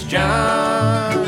John.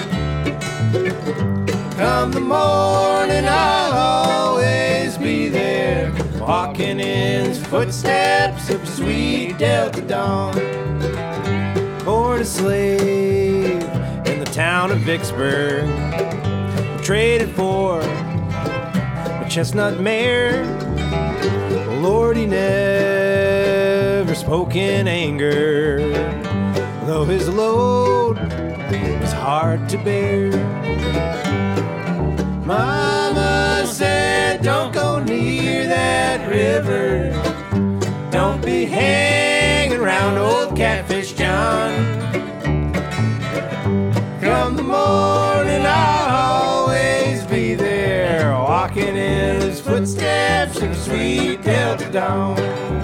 Come the morning, I'll always be there, walking in his footsteps of sweet Delta dawn. Born a slave in the town of Vicksburg, traded for a chestnut mare. Lord, he never spoke in anger, though his load was hard to bear. Mama said, don't go near that river, don't be hanging around old Catfish John. Come the morning, I'll always be there, walking in his footsteps of sweet Delta dawn.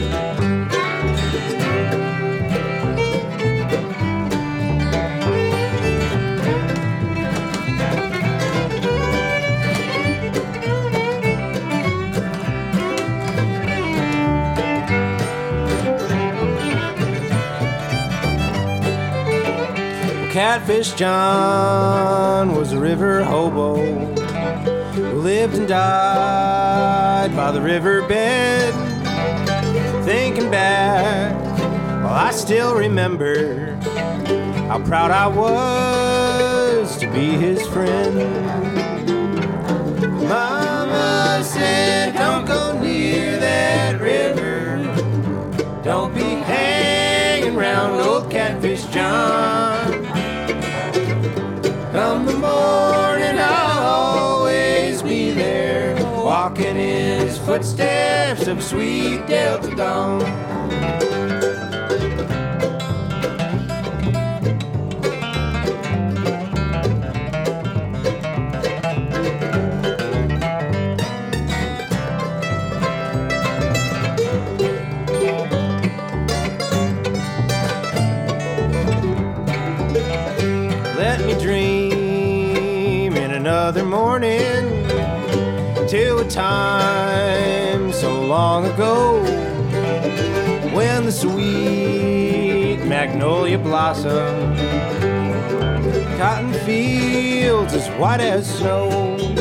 Catfish John was a river hobo who lived and died by the riverbed. Thinking back, well, I still remember how proud I was to be his friend. Mama said, don't go near that river, don't be hanging around old Catfish John. Come the morning, I'll always be there, walking in his footsteps of sweet Delta dawn. Let me dream in another morning to a time so long ago when the sweet magnolia blossomed, cotton fields as white as snow.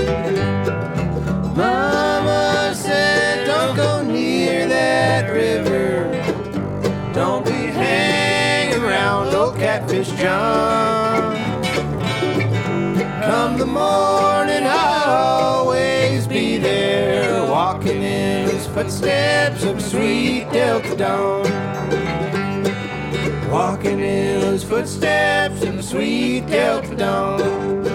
Mama said, don't go near that river, don't be hanging around old Catfish John. Come the morning, I'll always be there, walking in his footsteps of sweet Delta dawn. Walking in his footsteps of sweet Delta dawn.